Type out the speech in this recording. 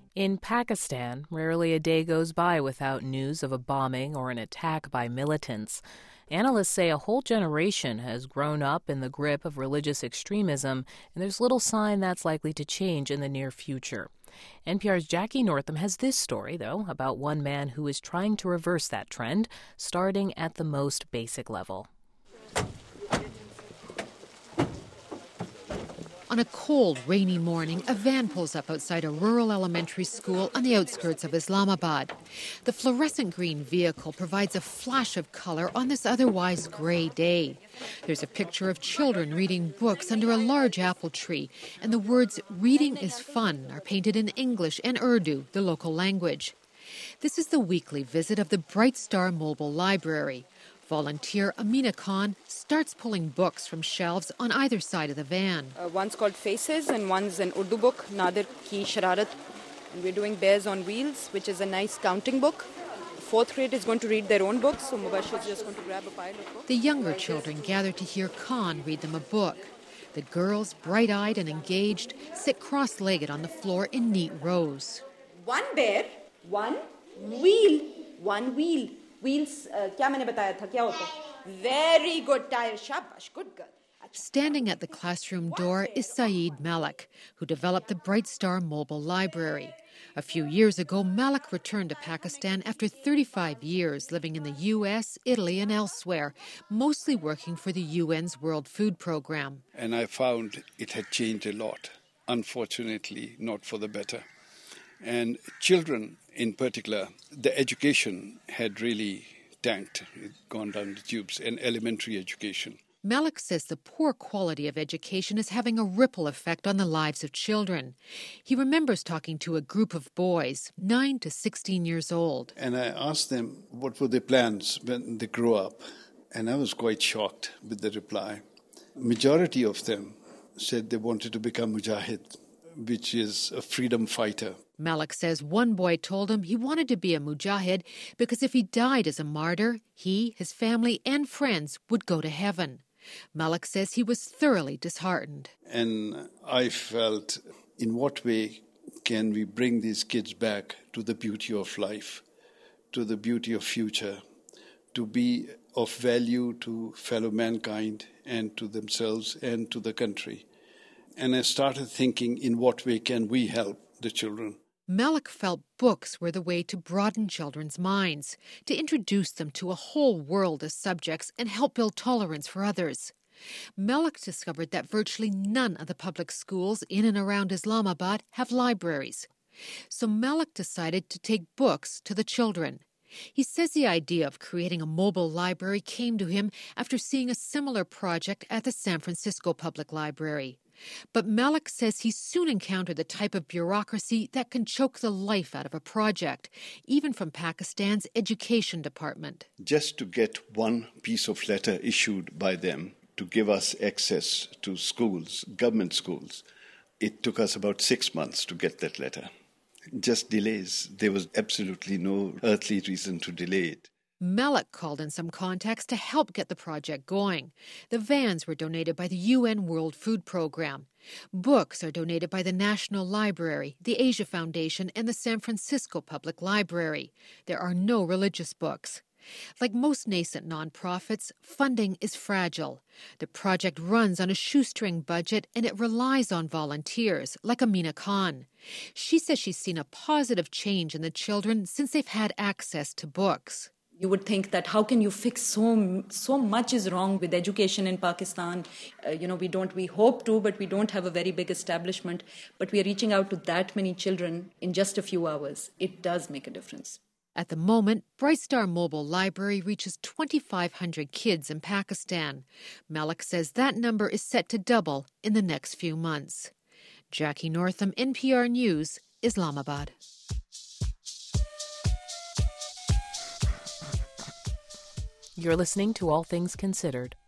In Pakistan, rarely a day goes by without news of a bombing or an attack by militants. Analysts say a whole generation has grown up in the grip of religious extremism, and there's little sign that's likely to change in the near future. NPR's Jackie Northam has this story, though, about one man who is trying to reverse that trend, starting at the most basic level. On a cold, rainy morning, a van pulls up outside a rural elementary school on the outskirts of Islamabad. The fluorescent green vehicle provides a flash of color on this otherwise gray day. There's a picture of children reading books under a large apple tree, and the words "reading is fun" are painted in English and Urdu, the local language. This is the weekly visit of the Bright Star Mobile Library. Volunteer Amina Khan starts pulling books from shelves on either side of the van. One's called Faces and one's an Urdu book, Nadir Ki Shararat. And we're doing Bears on Wheels, which is a nice counting book. Fourth grade is going to read their own books, so Mubashir is just going to grab a pile of books. The younger children gather to hear Khan read them a book. The girls, bright-eyed and engaged, sit cross-legged on the floor in neat rows. One bear, one wheel, one wheel. Wheels, kya maine bataya tha, kya hota? Very good, tire, shabash, good girl. Standing at the classroom door is Saeed Malik, who developed the Bright Star Mobile Library. A few years ago, Malik returned to Pakistan after 35 years living in the U.S., Italy, and elsewhere, mostly working for the UN's World Food Program. And I found it had changed a lot, unfortunately, not for the better. And children in particular, the education had really tanked, gone down the tubes, and elementary education. Malik says the poor quality of education is having a ripple effect on the lives of children. He remembers talking to a group of boys, 9 to 16 years old. And I asked them what were their plans when they grow up. And I was quite shocked with the reply. Majority of them said they wanted to become mujahid, which is a freedom fighter. Malik says one boy told him he wanted to be a mujahid because if he died as a martyr, he, his family, and friends would go to heaven. Malik says he was thoroughly disheartened. And I felt, in what way can we bring these kids back to the beauty of life, to the beauty of future, to be of value to fellow mankind and to themselves and to the country? And I started thinking, in what way can we help the children? Malik felt books were the way to broaden children's minds, to introduce them to a whole world of subjects and help build tolerance for others. Malik discovered that virtually none of the public schools in and around Islamabad have libraries. So Malik decided to take books to the children. He says the idea of creating a mobile library came to him after seeing a similar project at the San Francisco Public Library. But Malik says he soon encountered the type of bureaucracy that can choke the life out of a project, even from Pakistan's education department. Just to get one piece of letter issued by them to give us access to schools, government schools, it took us about 6 months to get that letter. Just delays. There was absolutely no earthly reason to delay it. Malik called in some contacts to help get the project going. The vans were donated by the UN World Food Program. Books are donated by the National Library, the Asia Foundation, and the San Francisco Public Library. There are no religious books. Like most nascent nonprofits, funding is fragile. The project runs on a shoestring budget and it relies on volunteers, like Amina Khan. She says she's seen a positive change in the children since they've had access to books. You would think that how can you fix so much is wrong with education in Pakistan? We hope to, but we don't have a very big establishment. But we are reaching out to that many children in just a few hours. It does make a difference. At the moment, Bright Star Mobile Library reaches 2,500 kids in Pakistan. Malik says that number is set to double in the next few months. Jackie Northam, NPR News, Islamabad. You're listening to All Things Considered.